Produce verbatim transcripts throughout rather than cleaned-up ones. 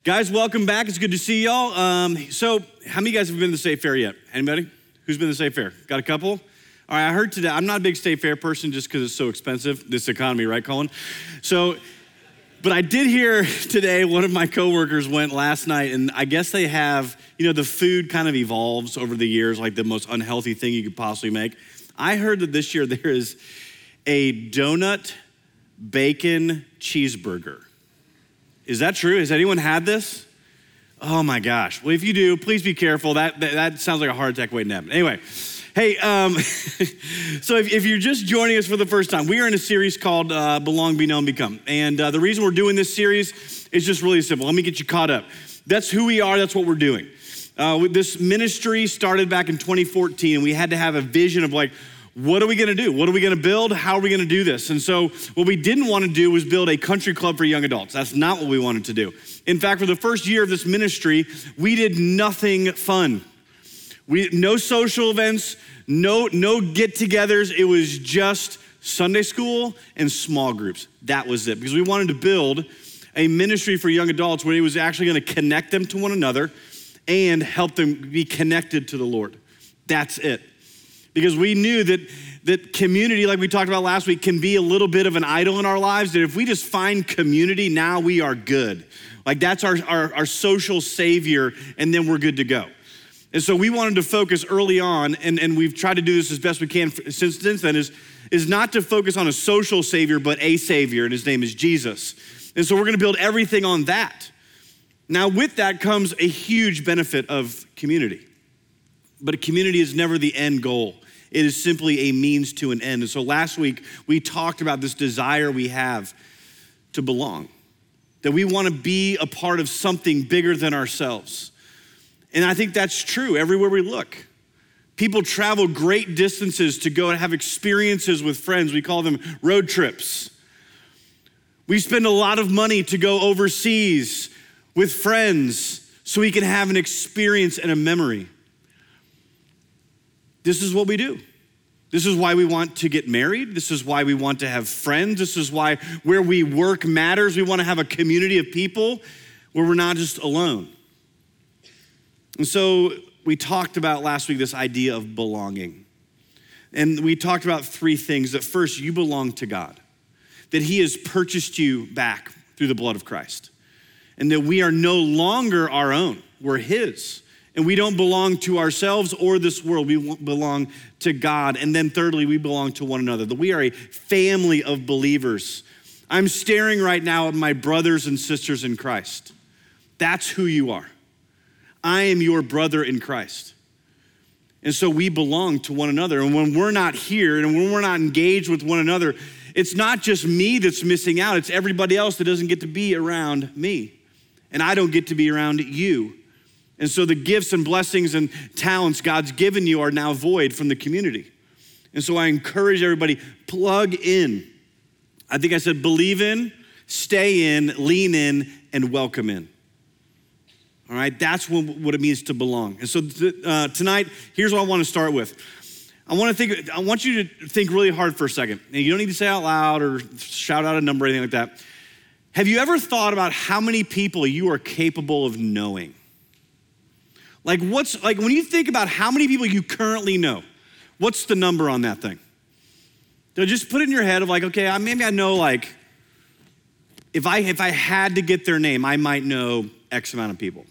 Guys, welcome back. It's good to see y'all. Um, so, how many of you guys have been to the State Fair yet? Anybody? Who's been to the State Fair? Got a couple? All right, I heard today, I'm not a big State Fair person just because it's so expensive, this economy, right, Colin? So, but I did hear today, one of my coworkers went last night, and I guess they have, you know, the food kind of evolves over the years, like the most unhealthy thing you could possibly make. I heard that this year there is a donut bacon cheeseburger. Is that true? Has anyone had this? Oh my gosh. Well, if you do, please be careful. That that, that sounds like a heart attack waiting to happen. Anyway, hey, um, so if, if you're just joining us for the first time, we are in a series called uh, Belong, Be Known, Become. And uh, the reason we're doing this series is just really simple. Let me get you caught up. That's who we are. That's what we're doing. Uh, this ministry started back in twenty fourteen, and we had to have a vision of like, what are we gonna do? What are we gonna build? How are we gonna do this? And so what we didn't wanna do was build a country club for young adults. That's not what we wanted to do. In fact, for the first year of this ministry, we did nothing fun. We no social events, no, no get-togethers. It was just Sunday school and small groups. That was it, because we wanted to build a ministry for young adults where it was actually gonna connect them to one another and help them be connected to the Lord. That's it. Because we knew that, that community, like we talked about last week, can be a little bit of an idol in our lives, that if we just find community, now we are good. Like that's our, our, our social savior, and then we're good to go. And so we wanted to focus early on, and, and we've tried to do this as best we can since, since then, is, is not to focus on a social savior, but a savior, and his name is Jesus. And so we're gonna build everything on that. Now with that comes a huge benefit of community. But a community is never the end goal. It is simply a means to an end. And so last week, we talked about this desire we have to belong, that we want to be a part of something bigger than ourselves. And I think that's true everywhere we look. People travel great distances to go and have experiences with friends. We call them road trips. We spend a lot of money to go overseas with friends so we can have an experience and a memory. This is what we do. This is why we want to get married. This is why we want to have friends. This is why where we work matters. We want to have a community of people where we're not just alone. And so we talked about last week this idea of belonging. And we talked about three things. That first, you belong to God. That he has purchased you back through the blood of Christ. And that we are no longer our own. We're his. And we don't belong to ourselves or this world. We belong to God. And then thirdly, we belong to one another. That we are a family of believers. I'm staring right now at my brothers and sisters in Christ. That's who you are. I am your brother in Christ. And so we belong to one another. And when we're not here and when we're not engaged with one another, it's not just me that's missing out. It's everybody else that doesn't get to be around me. And I don't get to be around you. And so the gifts and blessings and talents God's given you are now void from the community. And so I encourage everybody, plug in. I think I said believe in, stay in, lean in, and welcome in. All right, that's what, what it means to belong. And so th- uh, tonight, here's what I want to start with. I want to think. I want you to think really hard for a second. And you don't need to say out loud or shout out a number or anything like that. Have you ever thought about how many people you are capable of knowing? Like what's, like when you think about how many people you currently know, what's the number on that thing? So just put it in your head of like, okay, maybe I know like, if I if I had to get their name, I might know X amount of people.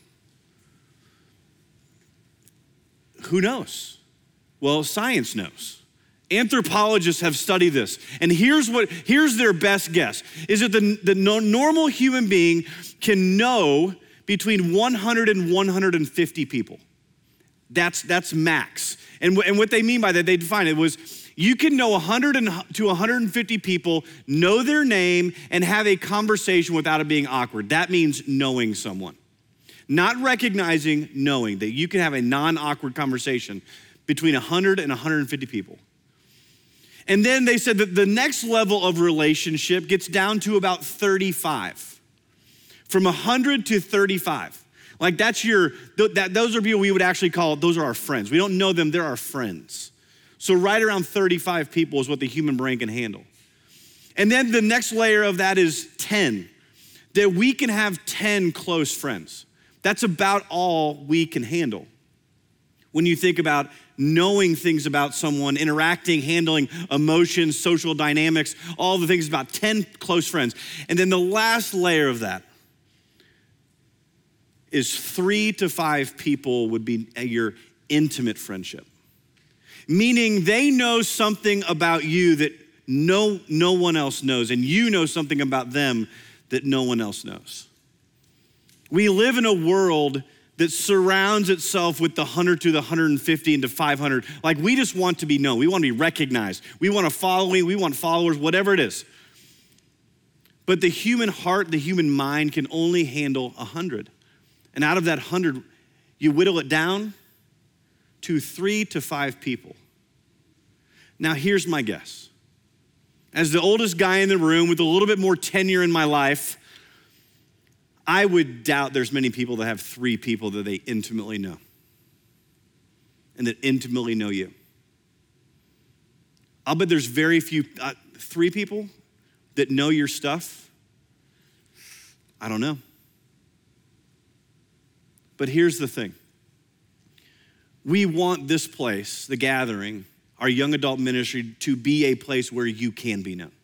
Who knows? Well, science knows. Anthropologists have studied this. And here's what here's their best guess, is that the, the normal human being can know between one hundred and one hundred fifty people. That's, that's max. And, and what they mean by that, they define it was, you can know one hundred to one hundred fifty people, know their name, and have a conversation without it being awkward. That means knowing someone. Not recognizing, knowing that you can have a non-awkward conversation between one hundred and one hundred fifty people. And then they said that the next level of relationship gets down to about thirty-five. From one hundred to thirty-five. Like that's your, that, those are people we would actually call, those are our friends. We don't know them, they're our friends. So right around thirty-five people is what the human brain can handle. And then the next layer of that is ten. that we can have ten close friends. That's about all we can handle. When you think about knowing things about someone, interacting, handling emotions, social dynamics, all the things, about ten close friends. And then the last layer of that is three to five people would be your intimate friendship. Meaning they know something about you that no, no one else knows, and you know something about them that no one else knows. We live in a world that surrounds itself with the one hundred to the one hundred fifty and to five hundred. Like, we just want to be known. We want to be recognized. We want a following. We want followers, whatever it is. But the human heart, the human mind can only handle one hundred. And out of that one hundred, you whittle it down to three to five people. Now, here's my guess. As the oldest guy in the room with a little bit more tenure in my life, I would doubt there's many people that have three people that they intimately know and that intimately know you. I'll bet there's very few, uh, three people that know your stuff. I don't know. But here's the thing. We want this place, the gathering, our young adult ministry, to be a place where you can be known.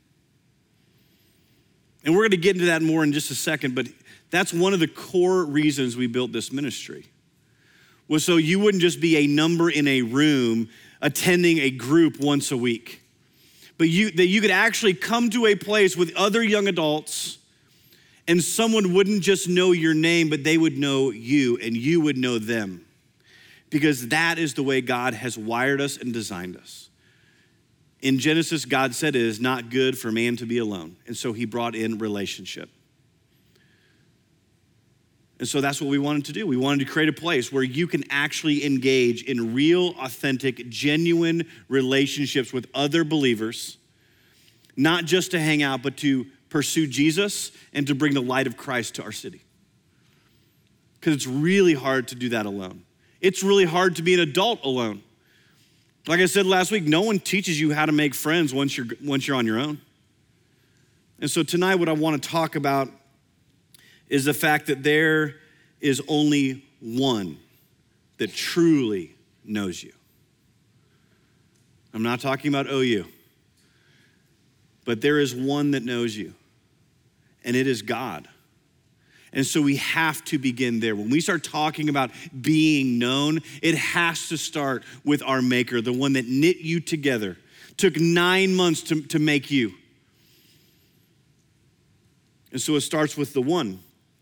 And we're gonna get into that more in just a second, but that's one of the core reasons we built this ministry, was so you wouldn't just be a number in a room attending a group once a week, but you, that you could actually come to a place with other young adults and someone wouldn't just know your name, but they would know you and you would know them, because that is the way God has wired us and designed us. In Genesis, God said it is not good for man to be alone, and so he brought in relationship. And so that's what we wanted to do. We wanted to create a place where you can actually engage in real, authentic, genuine relationships with other believers, not just to hang out, but to pursue Jesus and to bring the light of Christ to our city. Because it's really hard to do that alone. It's really hard to be an adult alone. Like I said last week, no one teaches you how to make friends once you're, once you're on your own. And so tonight, what I want to talk about is the fact that there is only one that truly knows you. I'm not talking about O U, but there is one that knows you, and it is God. And so we have to begin there. When we start talking about being known, it has to start with our Maker, the one that knit you together, took nine months to, to make you. And so it starts with the one.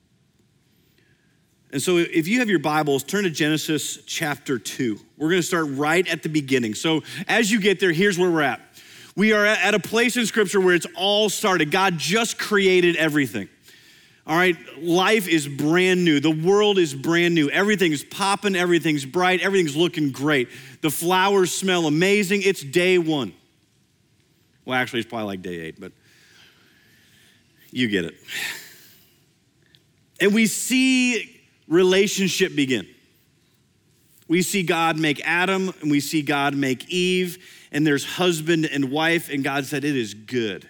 And so if you have your Bibles, turn to Genesis chapter two. We're gonna start right at the beginning. So as you get there, here's where we're at. We are at a place in Scripture where it's all started. God just created everything. All right, life is brand new. The world is brand new. Everything's popping, everything's bright, everything's looking great. The flowers smell amazing. It's day one. Well, actually, it's probably like day eight, but you get it. And we see relationship begin. We see God make Adam, and we see God make Eve, and there's husband and wife, and God said, it is good.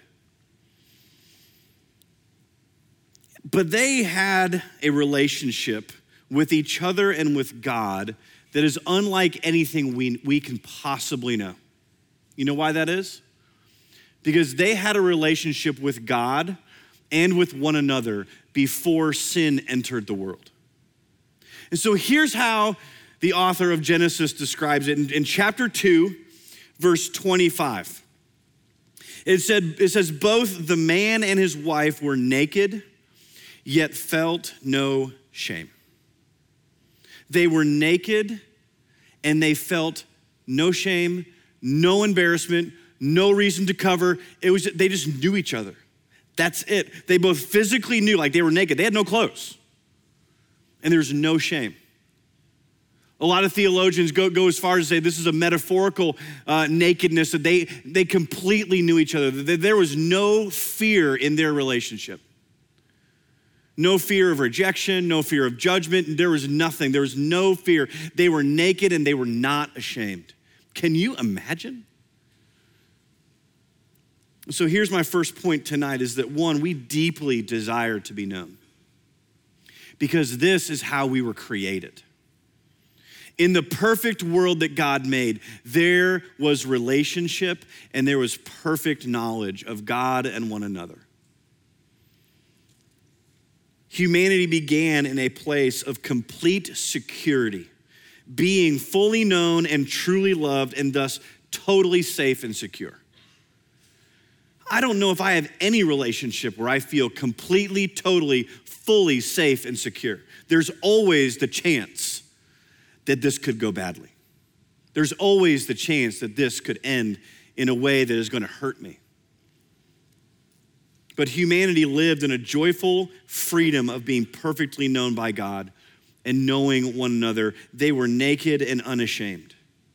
But they had a relationship with each other and with God that is unlike anything we, we can possibly know. You know why that is? Because they had a relationship with God and with one another before sin entered the world. And so here's how the author of Genesis describes it. In, in chapter two, verse twenty-five, it said, it says, both the man and his wife were naked, yet felt no shame. They were naked and they felt no shame, no embarrassment, no reason to cover. It was, they just knew each other. That's it. They both physically knew, like they were naked. They had no clothes. And there's no shame. A lot of theologians go, go as far as to say this is a metaphorical uh, nakedness, that they, they completely knew each other. There was no fear in their relationship. No fear of rejection, no fear of judgment. There was nothing. There was no fear. They were naked and they were not ashamed. Can you imagine? So here's my first point tonight is that one, we deeply desire to be known because this is how we were created. In the perfect world that God made, there was relationship and there was perfect knowledge of God and one another. Humanity began in a place of complete security, being fully known and truly loved and thus totally safe and secure. I don't know if I have any relationship where I feel completely, totally, fully safe and secure. There's always the chance that this could go badly. There's always the chance that this could end in a way that is going to hurt me. But humanity lived in a joyful freedom of being perfectly known by God and knowing one another. They were naked and unashamed.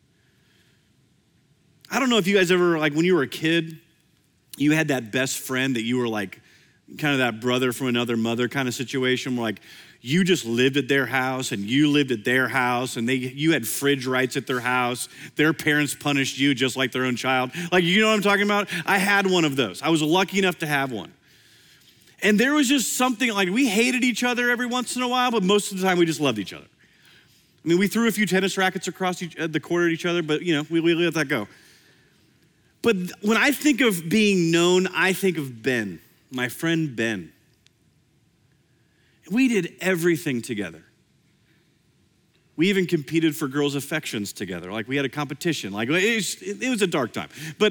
I don't know if you guys ever, like when you were a kid, you had that best friend that you were like, kind of that brother from another mother kind of situation where like, you just lived at their house and you lived at their house and they you had fridge rights at their house. Their parents punished you just like their own child. Like, you know what I'm talking about? I had one of those. I was lucky enough to have one. And there was just something like we hated each other every once in a while, but most of the time we just loved each other. I mean, we threw a few tennis rackets across each, the court at each other, but you know, we, we let that go. But when I think of being known, I think of Ben, my friend Ben. We did everything together. We even competed for girls' affections together. Like we had a competition. Like it was, it was a dark time. But,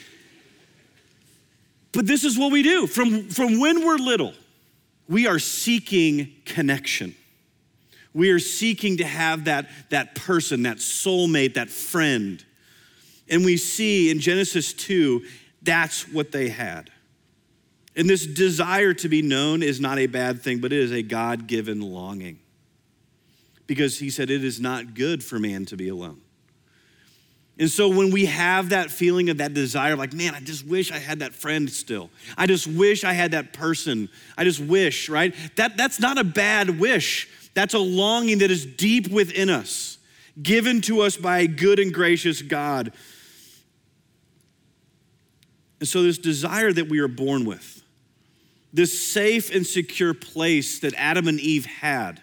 but this is what we do. From, from when we're little, we are seeking connection. We are seeking to have that, that person, that soulmate, that friend. And we see in Genesis two, that's what they had. And this desire to be known is not a bad thing, but it is a God-given longing. Because he said it is not good for man to be alone. And so when we have that feeling of that desire, like, man, I just wish I had that friend still. I just wish I had that person. I just wish, right? That, that's not a bad wish. That's a longing that is deep within us, given to us by a good and gracious God. And so this desire that we are born with, this safe and secure place that Adam and Eve had,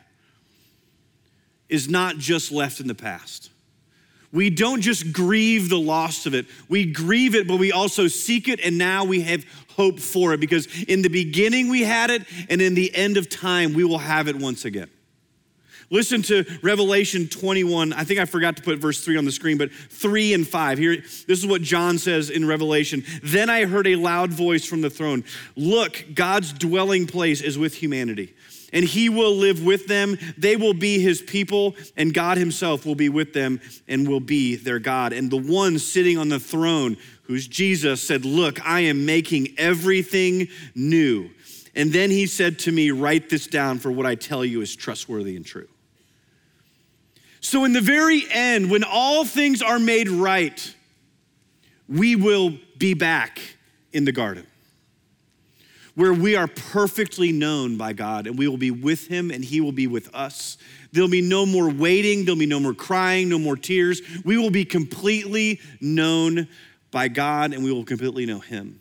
is not just left in the past. We don't just grieve the loss of it. We grieve it, but we also seek it, and now we have hope for it, because in the beginning we had it, and in the end of time we will have it once again. Listen to Revelation twenty-one. I think I forgot to put verse three on the screen, but three and five. Here, this is what John says in Revelation. Then I heard a loud voice from the throne. Look, God's dwelling place is with humanity, and he will live with them. They will be his people, and God himself will be with them and will be their God. And the one sitting on the throne, who's Jesus, said, look, I am making everything new. And then he said to me, write this down, for what I tell you is trustworthy and true. So in the very end, when all things are made right, we will be back in the garden, where we are perfectly known by God, and we will be with him and he will be with us. There'll be no more waiting, there'll be no more crying, no more tears. We will be completely known by God, and we will completely know him.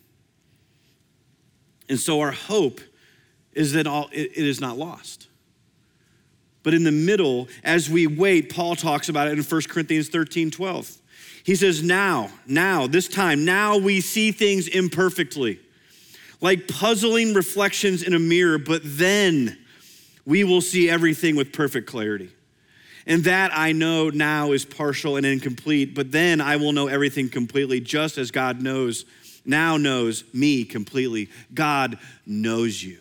And so our hope is that all it, it is not lost. But in the middle, as we wait, Paul talks about it in First Corinthians thirteen, twelve. He says, now, now, this time, now we see things imperfectly, like puzzling reflections in a mirror, but then we will see everything with perfect clarity. And that I know now is partial and incomplete, but then I will know everything completely, just as God knows, now knows me completely. God knows you.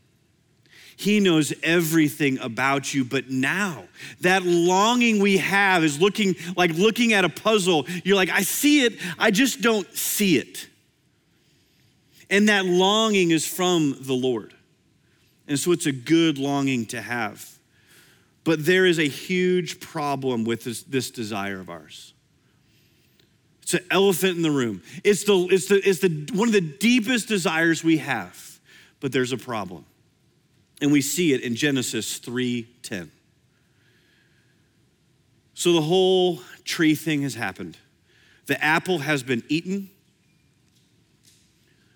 He knows everything about you, but now that longing we have is looking like looking at a puzzle. You're like, I see it, I just don't see it. And that longing is from the Lord. And so it's a good longing to have. But there is a huge problem with this, this desire of ours. It's an elephant in the room. It's the, it's the, it's the, one of the deepest desires we have, but there's a problem. And we see it in Genesis three ten. So the whole tree thing has happened. The apple has been eaten.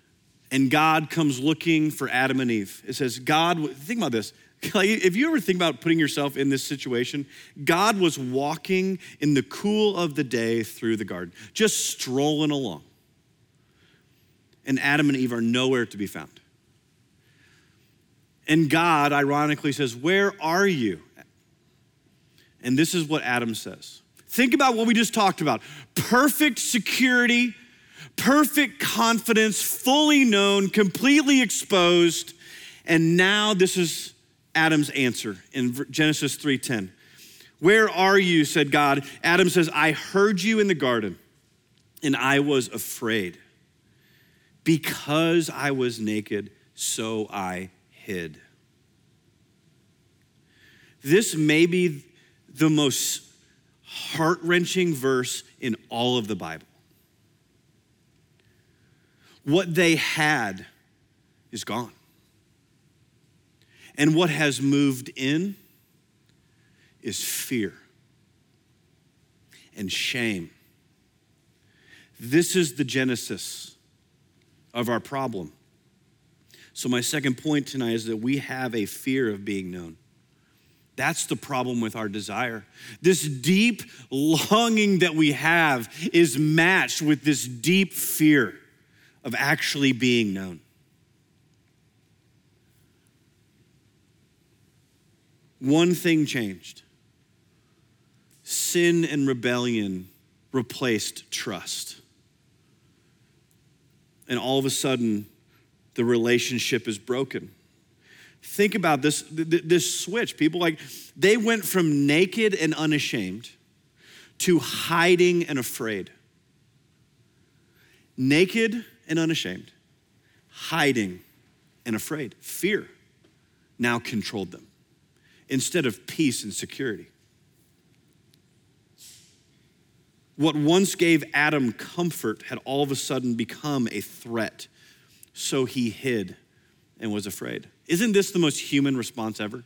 And God comes looking for Adam and Eve. It says, God, think about this. Like, if you ever think about putting yourself in this situation, God was walking in the cool of the day through the garden, just strolling along. And Adam and Eve are nowhere to be found. And God, ironically, says, where are you? And this is what Adam says. Think about what we just talked about. Perfect security, perfect confidence, fully known, completely exposed. And now this is Adam's answer in Genesis three ten. Where are you, said God. Adam says, I heard you in the garden, and I was afraid. Because I was naked, so I hid. This may be the most heart-wrenching verse in all of the Bible. What they had is gone. And what has moved in is fear and shame. This is the genesis of our problem. So my second point tonight is that we have a fear of being known. That's the problem with our desire. This deep longing that we have is matched with this deep fear of actually being known. One thing changed. Sin and rebellion replaced trust. And all of a sudden, the relationship is broken. Think about this, this switch. People like, they went from naked and unashamed to hiding and afraid. Naked and unashamed, hiding and afraid. Fear now controlled them instead of peace and security. What once gave Adam comfort had all of a sudden become a threat. So he hid and was afraid. Isn't this the most human response ever?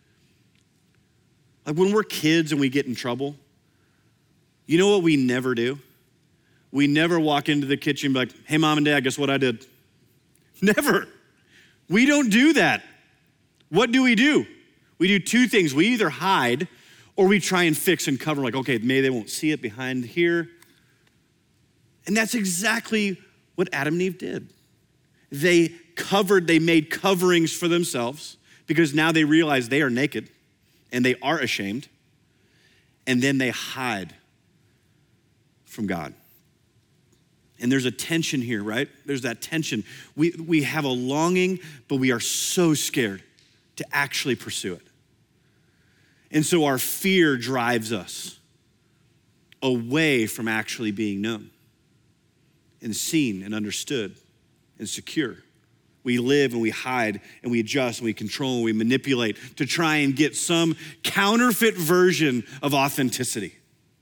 Like when we're kids and we get in trouble, you know what we never do? We never walk into the kitchen and be like, hey, mom and dad, guess what I did? Never. We don't do that. What do we do? We do two things. We either hide or we try and fix and cover, like, okay, maybe they won't see it behind here. And that's exactly what Adam and Eve did. They covered, they made coverings for themselves because now they realize they are naked and they are ashamed. And then they hide from God. And there's a tension here, right? There's that tension. We, we have a longing, but we are so scared to actually pursue it. And so our fear drives us away from actually being known and seen and understood and secure. We live and we hide and we adjust and we control and we manipulate to try and get some counterfeit version of authenticity.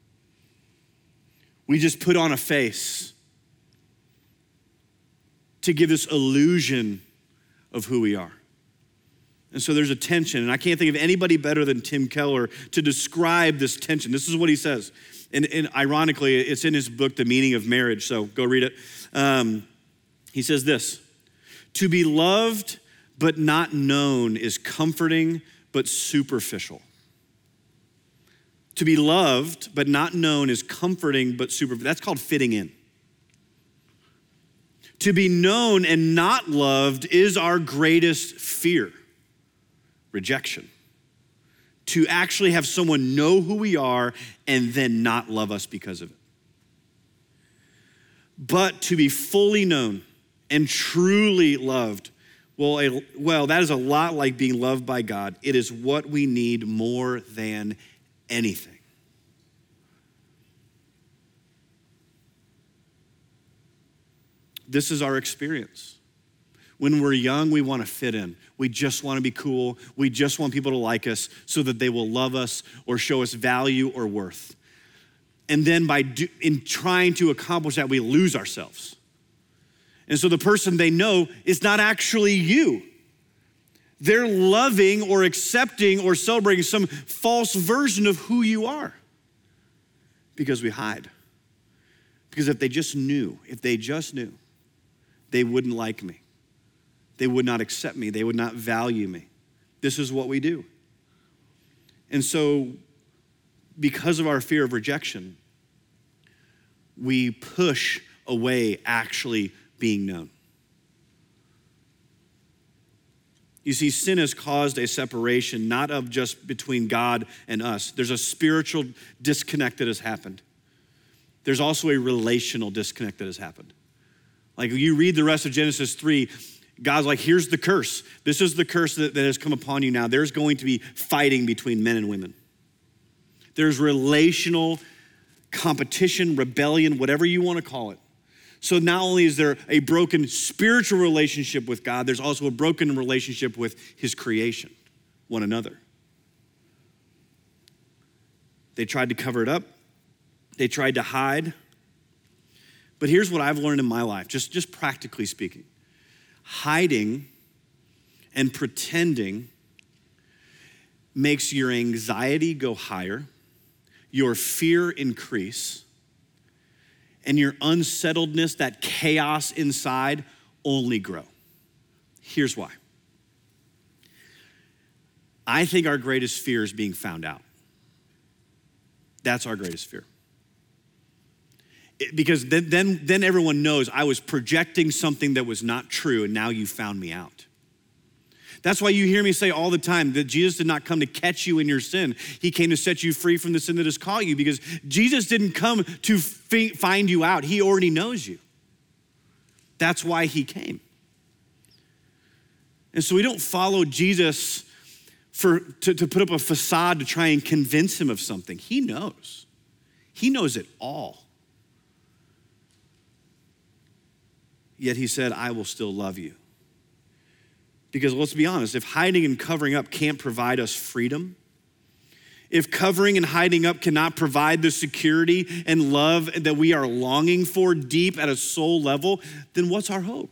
We just put on a face to give this illusion of who we are. And so there's a tension, and I can't think of anybody better than Tim Keller to describe this tension. This is what he says. And, and ironically, it's in his book, The Meaning of Marriage, so go read it. Um, he says this: to be loved but not known is comforting but superficial. To be loved but not known is comforting but superficial. That's called fitting in. To be known and not loved is our greatest fear. Rejection. To actually have someone know who we are and then not love us because of it. But to be fully known and truly loved, well, a, well, that is a lot like being loved by God. It is what we need more than anything. This is our experience. When we're young, we want to fit in. We just want to be cool. We just want people to like us so that they will love us or show us value or worth. And then by do, in trying to accomplish that, we lose ourselves. And so the person they know is not actually you. They're loving or accepting or celebrating some false version of who you are because we hide. Because if they just knew, if they just knew, they wouldn't like me. They would not accept me. They would not value me. This is what we do. And so, because of our fear of rejection, we push away actually being known. You see, sin has caused a separation, not of just between God and us. There's a spiritual disconnect that has happened. There's also a relational disconnect that has happened. Like you read the rest of Genesis three, God's like, here's the curse. This is the curse that, that has come upon you now. There's going to be fighting between men and women. There's relational competition, rebellion, whatever you want to call it. So not only is there a broken spiritual relationship with God, there's also a broken relationship with his creation, one another. They tried to cover it up. They tried to hide. But here's what I've learned in my life, just, just practically speaking. Hiding and pretending makes your anxiety go higher, your fear increase, and your unsettledness, that chaos inside, only grow. Here's why. I think our greatest fear is being found out. That's our greatest fear. It, because then, then, then everyone knows I was projecting something that was not true, and now you found me out. That's why you hear me say all the time that Jesus did not come to catch you in your sin. He came to set you free from the sin that has caught you, because Jesus didn't come to f- find you out. He already knows you. That's why he came. And so we don't follow Jesus for to, to put up a facade to try and convince him of something. He knows. He knows it all. Yet he said, I will still love you. Because let's be honest, if hiding and covering up can't provide us freedom, if covering and hiding up cannot provide the security and love that we are longing for deep at a soul level, then what's our hope?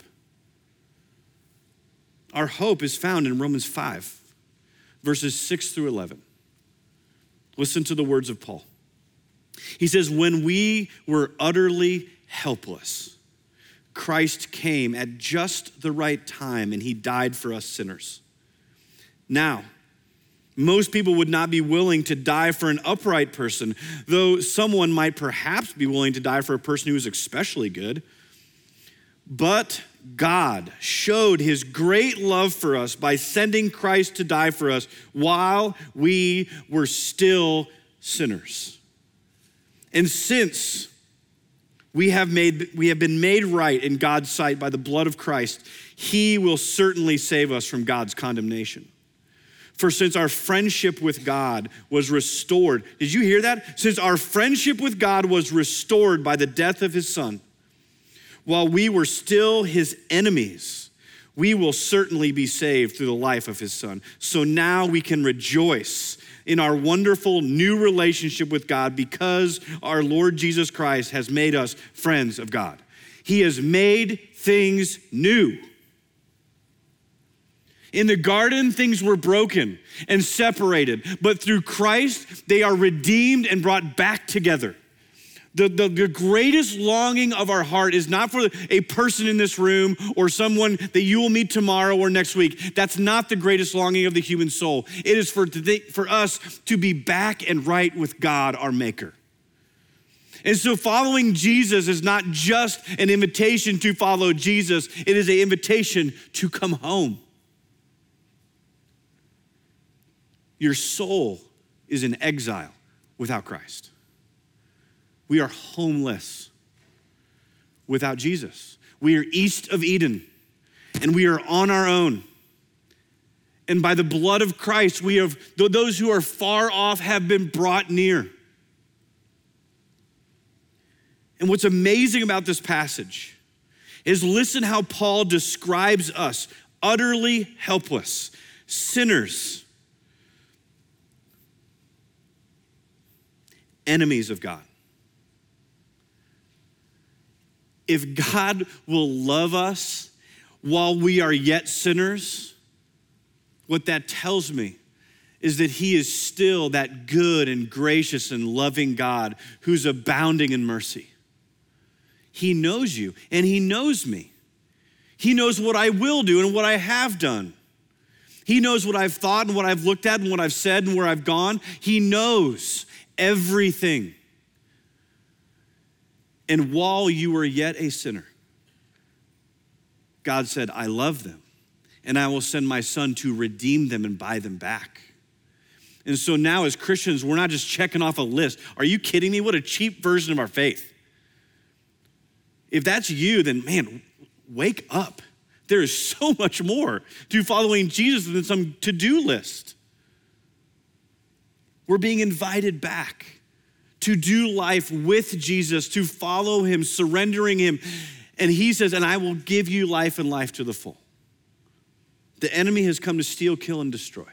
Our hope is found in Romans five, verses six through eleven. Listen to the words of Paul. He says, when we were utterly helpless, Christ came at just the right time, and he died for us sinners. Now, most people would not be willing to die for an upright person, though someone might perhaps be willing to die for a person who is especially good. But God showed his great love for us by sending Christ to die for us while we were still sinners. And since We have made we have been made right in God's sight by the blood of Christ, he will certainly save us from God's condemnation. For since our friendship with God was restored, did you hear that? Since our friendship with God was restored by the death of his son, while we were still his enemies, we will certainly be saved through the life of his son. So now we can rejoice in our wonderful new relationship with God because our Lord Jesus Christ has made us friends of God. He has made things new. In the garden, things were broken and separated, but through Christ, they are redeemed and brought back together. The, the, the greatest longing of our heart is not for a person in this room or someone that you will meet tomorrow or next week. That's not the greatest longing of the human soul. It is for, today, for us to be back and right with God, our maker. And so following Jesus is not just an invitation to follow Jesus. It is an invitation to come home. Your soul is in exile without Christ. We are homeless without Jesus. We are east of Eden, and we are on our own. And by the blood of Christ, we have those who are far off have been brought near. And what's amazing about this passage is listen how Paul describes us, utterly helpless, sinners, enemies of God. If God will love us while we are yet sinners, what that tells me is that he is still that good and gracious and loving God who's abounding in mercy. He knows you and he knows me. He knows what I will do and what I have done. He knows what I've thought and what I've looked at and what I've said and where I've gone. He knows everything. And while you were yet a sinner, God said, I love them, and I will send my son to redeem them and buy them back. And so now as Christians, we're not just checking off a list. Are you kidding me? What a cheap version of our faith. If that's you, then man, wake up. There is so much more to following Jesus than some to-do list. We're being invited back to do life with Jesus, to follow him, surrendering him. And he says, and I will give you life and life to the full. The enemy has come to steal, kill, and destroy.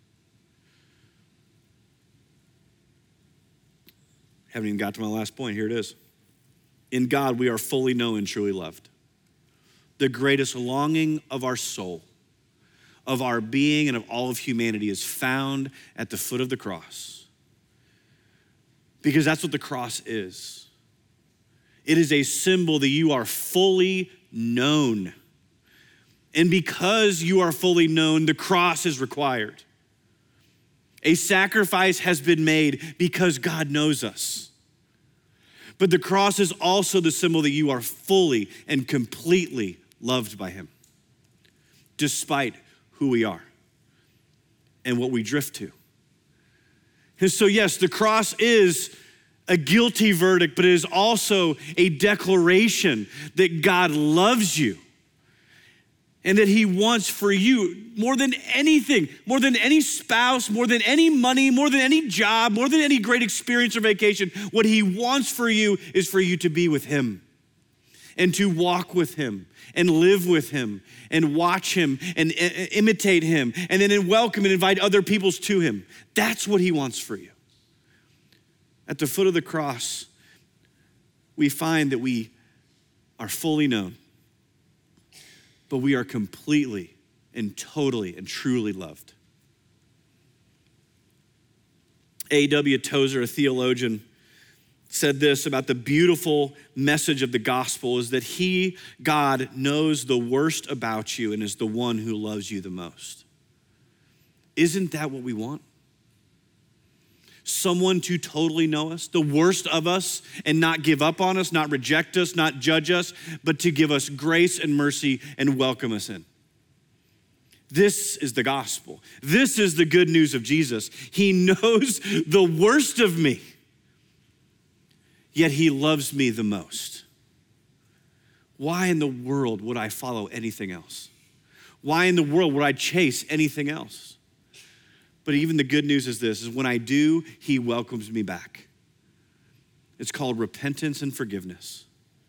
Haven't even got to my last point. Here it is. In God, we are fully known and truly loved. The greatest longing of our soul, of our being, and of all of humanity is found at the foot of the cross. Because that's what the cross is. It is a symbol that you are fully known. And because you are fully known, the cross is required. A sacrifice has been made because God knows us. But the cross is also the symbol that you are fully and completely loved by him, despite who we are and what we drift to. And so yes, the cross is a guilty verdict, but it is also a declaration that God loves you and that he wants for you more than anything, more than any spouse, more than any money, more than any job, more than any great experience or vacation. What he wants for you is for you to be with him and to walk with him and live with him and watch him and imitate him and then welcome and invite other peoples to him. That's what he wants for you. At the foot of the cross, we find that we are fully known, but we are completely and totally and truly loved. A W Tozer, a theologian, said this about the beautiful message of the gospel is that he, God, knows the worst about you and is the one who loves you the most. Isn't that what we want? Someone to totally know us, the worst of us, and not give up on us, not reject us, not judge us, but to give us grace and mercy and welcome us in. This is the gospel. This is the good news of Jesus. He knows the worst of me, yet he loves me the most. Why in the world would I follow anything else? Why in the world would I chase anything else? But even the good news is this, is when I do, he welcomes me back. It's called repentance and forgiveness.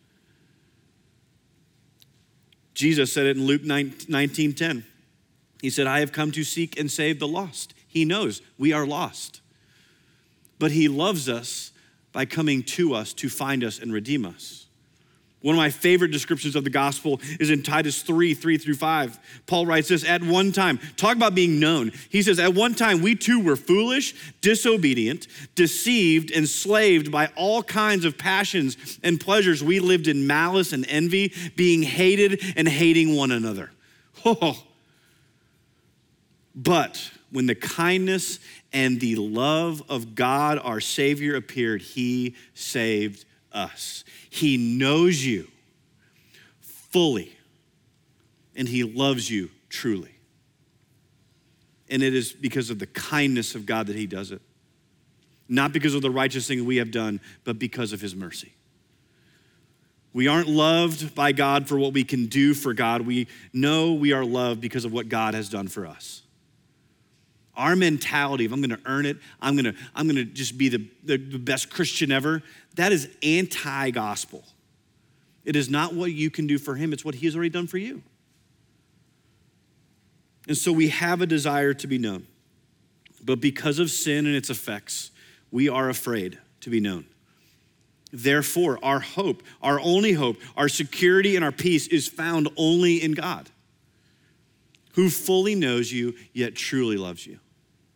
Jesus said it in Luke nineteen ten. He said, I have come to seek and save the lost. He knows we are lost. But he loves us by coming to us to find us and redeem us. One of my favorite descriptions of the gospel is in Titus three, three through five. Paul writes this, at one time, talk about being known. He says, at one time we too were foolish, disobedient, deceived, enslaved by all kinds of passions and pleasures. We lived in malice and envy, being hated and hating one another. Oh. But when the kindness and the love of God, our Savior, appeared, he saved us. He knows you fully, and he loves you truly. And it is because of the kindness of God that he does it. Not because of the righteous thing we have done, but because of his mercy. We aren't loved by God for what we can do for God. We know we are loved because of what God has done for us. Our mentality of I'm gonna earn it, I'm gonna, I'm gonna just be the, the, the best Christian ever, that is anti-gospel. It is not what you can do for him, it's what he has already done for you. And so we have a desire to be known. But because of sin and its effects, we are afraid to be known. Therefore, our hope, our only hope, our security and our peace is found only in God, who fully knows you, yet truly loves you.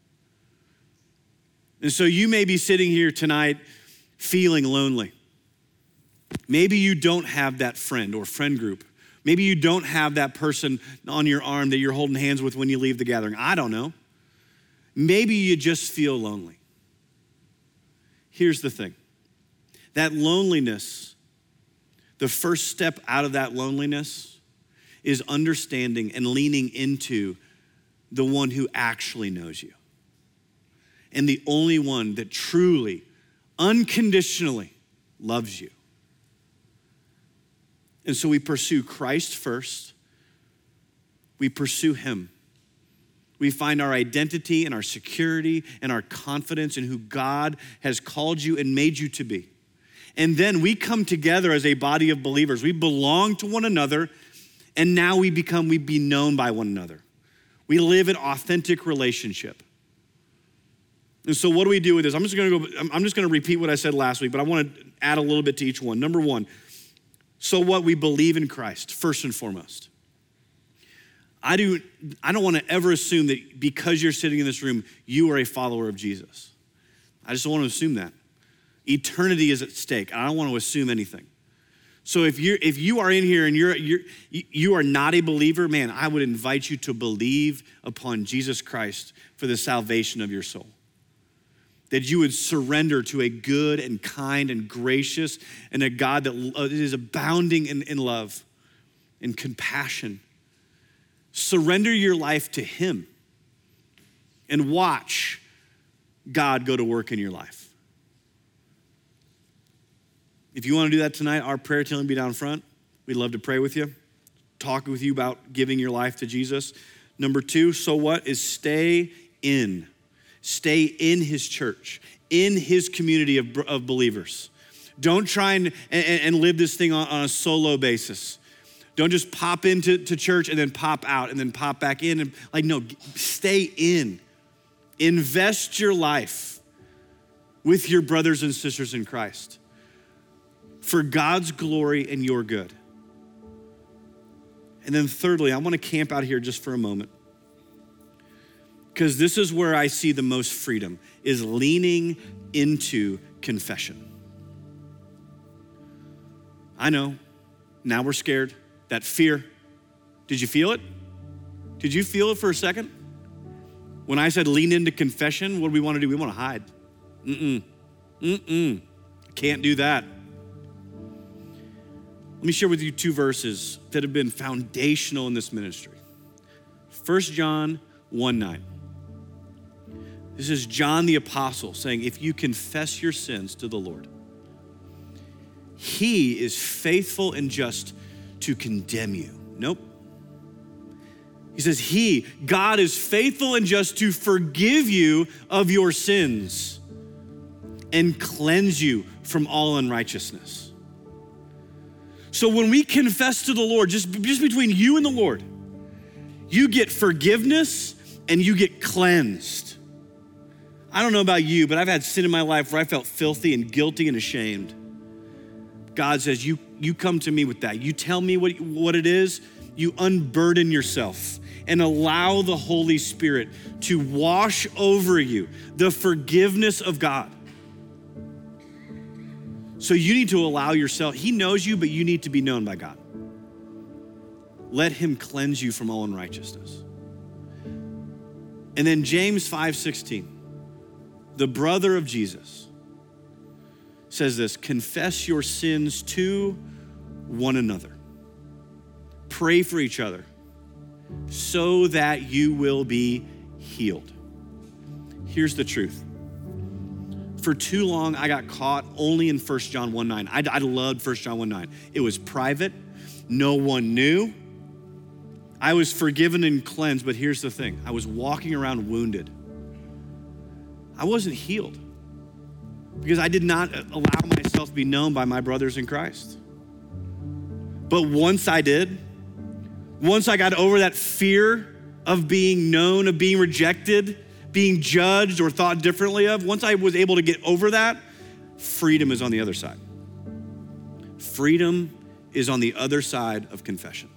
And so you may be sitting here tonight feeling lonely. Maybe you don't have that friend or friend group Maybe you don't have that person on your arm that you're holding hands with when you leave the gathering. I don't know. Maybe you just feel lonely. Here's the thing. That loneliness, the first step out of that loneliness is understanding and leaning into the one who actually knows you. And the only one that truly, unconditionally loves you. And so we pursue Christ first. We pursue him. We find our identity and our security and our confidence in who God has called you and made you to be. And then we come together as a body of believers. We belong to one another, and now we become, we be known by one another. We live in authentic relationship. And so what do we do with this? I'm just gonna go, I'm just gonna repeat what I said last week, but I wanna add a little bit to each one. Number one, so what? We believe in Christ, first and foremost. I, do, I don't wanna ever assume that because you're sitting in this room, you are a follower of Jesus. I just don't wanna assume that. Eternity is at stake. I don't wanna assume anything. So if you're if you are in here and you're you're you are not a believer, man, I would invite you to believe upon Jesus Christ for the salvation of your soul. That you would surrender to a good and kind and gracious and a God that is abounding in, in love and compassion. Surrender your life to him and watch God go to work in your life. If you want to do that tonight, our prayer team will be down front. We'd love to pray with you, talk with you about giving your life to Jesus. Number two, so what, is stay in. Stay in his church, in his community of, of believers. Don't try and, and, and live this thing on, on a solo basis. Don't just pop into to church and then pop out and then pop back in. And like, no, stay in. Invest your life with your brothers and sisters in Christ for God's glory and your good. And then thirdly, I want to camp out here just for a moment, because this is where I see the most freedom, is leaning into confession. I know, now we're scared. That fear, did you feel it? Did you feel it for a second? When I said lean into confession, what do we want to do? We want to hide. Mm-mm, mm-mm, can't do that. Let me share with you two verses that have been foundational in this ministry. First John one nine. This is John the Apostle saying, if you confess your sins to the Lord, he is faithful and just to condemn you. Nope. He says he, God is faithful and just to forgive you of your sins and cleanse you from all unrighteousness. So when we confess to the Lord, just, just between you and the Lord, you get forgiveness and you get cleansed. I don't know about you, but I've had sin in my life where I felt filthy and guilty and ashamed. God says, you, you come to me with that. You tell me what, what it is, you unburden yourself and allow the Holy Spirit to wash over you the forgiveness of God. So you need to allow yourself, he knows you, but you need to be known by God. Let him cleanse you from all unrighteousness. And then James five sixteen, the brother of Jesus, says this, confess your sins to one another. Pray for each other so that you will be healed. Here's the truth. For too long, I got caught only in First John one nine. I, I loved First John one nine. It was private. No one knew. I was forgiven and cleansed, but here's the thing. I was walking around wounded. I wasn't healed because I did not allow myself to be known by my brothers in Christ. But once I did, once I got over that fear of being known, of being rejected, being judged or thought differently of, once I was able to get over that, freedom is on the other side. Freedom is on the other side of confession.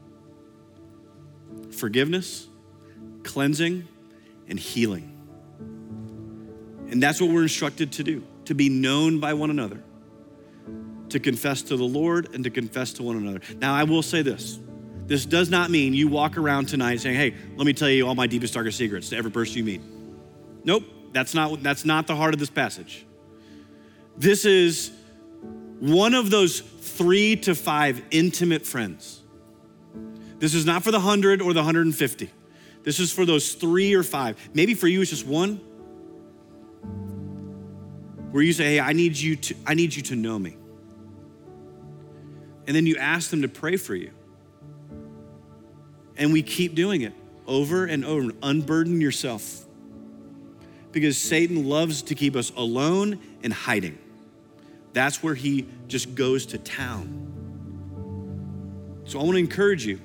Forgiveness, cleansing, and healing. And that's what we're instructed to do, to be known by one another, to confess to the Lord and to confess to one another. Now, I will say this. This does not mean you walk around tonight saying, hey, let me tell you all my deepest, darkest secrets to every person you meet. Nope, that's not, that's not the heart of this passage. This is one of those three to five intimate friends. This is not for the hundred or the one hundred fifty. This is for those three or five. Maybe for you it's just one. Where you say, hey, I need you to, I need you to know me. And then you ask them to pray for you. And we keep doing it over and over. Unburden yourself. Because Satan loves to keep us alone and hiding. That's where he just goes to town. So I want to encourage you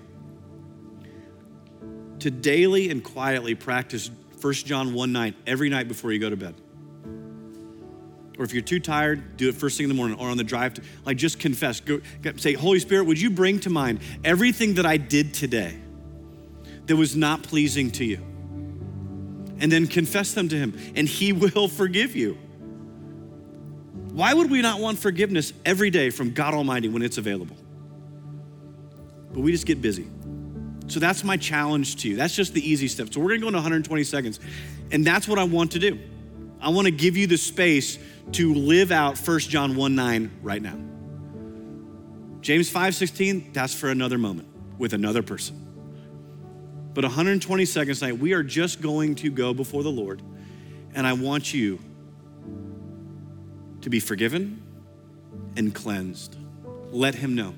to daily and quietly practice First John one nine every night before you go to bed. Or if you're too tired, do it first thing in the morning or on the drive to, like just confess. Go, say, Holy Spirit, would you bring to mind everything that I did today that was not pleasing to you? And then confess them to him, and he will forgive you. Why would we not want forgiveness every day from God Almighty when it's available? But we just get busy. So that's my challenge to you. That's just the easy step. So we're gonna go into one hundred twenty seconds, and that's what I want to do. I wanna give you the space to live out First John one nine right now. James five sixteen, that's for another moment with another person. But one hundred twenty seconds tonight, we are just going to go before the Lord, and I want you to be forgiven and cleansed. Let him know.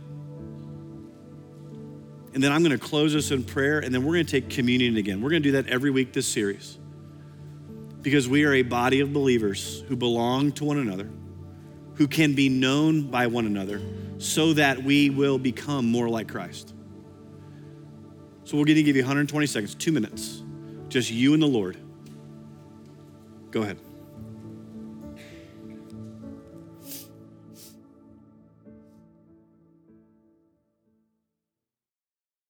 And then I'm gonna close us in prayer, and then we're gonna take communion again. We're gonna do that every week this series because we are a body of believers who belong to one another, who can be known by one another so that we will become more like Christ. So we're gonna give you one hundred twenty seconds, two minutes, just you and the Lord. Go ahead.